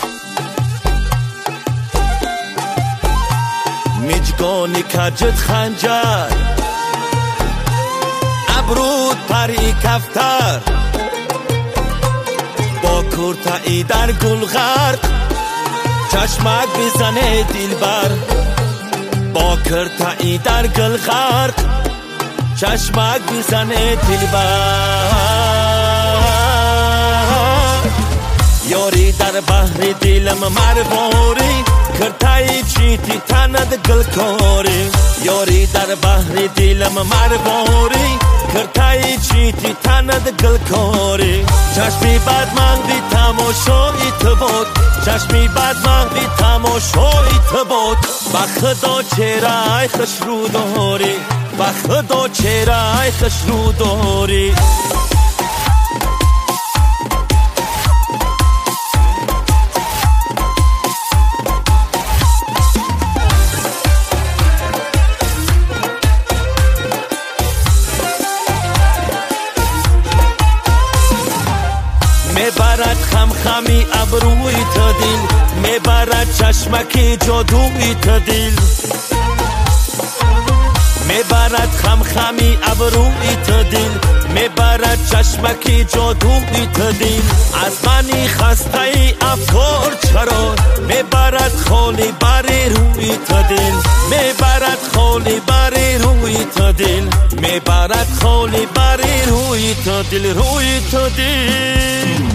میجگانی کجت خنجر ابرود پری کفتر با کرتایی در گل غرق چشمک بزنه دلبر با کرتایی در گل غرق چشمک بزنه دلبر یاری در بحر دلم مرباری کرتایی چیتی تند گل کاری یاری در بحر دلم مرباری کرتایی چیتی تند گل کاری چشمی بد مغدی تماشایی تو بود چشمی بد مغدی تماشایی تو بود بخدا چهره خوش رو داری بخدا چهره خوش رو داری میبرد خمخمی ابروی تو دل میبرد چشمکی جادوی تو دل میبرد خمخمی ابروی تو دل میبرد چشمکی جادوی تو دل از منی خسته ای افکار چرا میبرد خالی بری روی تو دل میبرد خالی بری روی تو دل میبرد خالی بری روی تو دل روی تو دل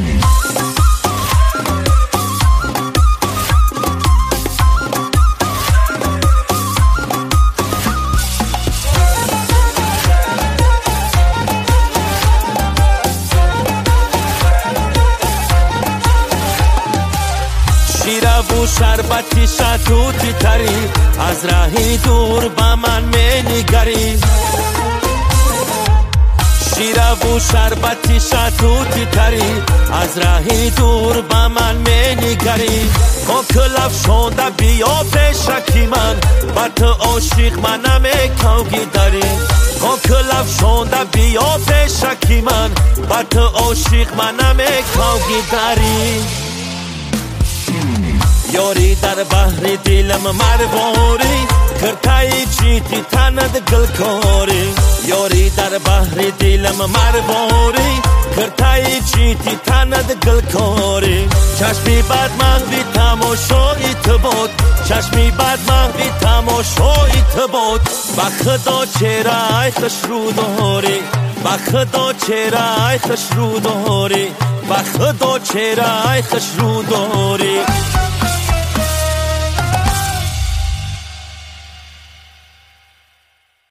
شیره و شربتی شتوتی تری از راهی دور با من می نگری شیره و شربتی شتوتی تری از راهی دور با من می نگری کلف شونده بیا پیشکی من با تو عاشق منم کوگی داری کلف شونده بیا پیشکی من با تو عاشق منم کوگی داری یاری در بحر دلم مرباری کرتایی چیتی تند گل کاری یاری در بحر دلم مرباری کرتایی چیتی تند گل کاری چشمی بد مغدی تماشایی تو بود چشمی بد مغدی تماشایی تو بود بخدا چهره خوش رو داری بخدا چهره خوش رو داری بخدا چهره خوش رو داری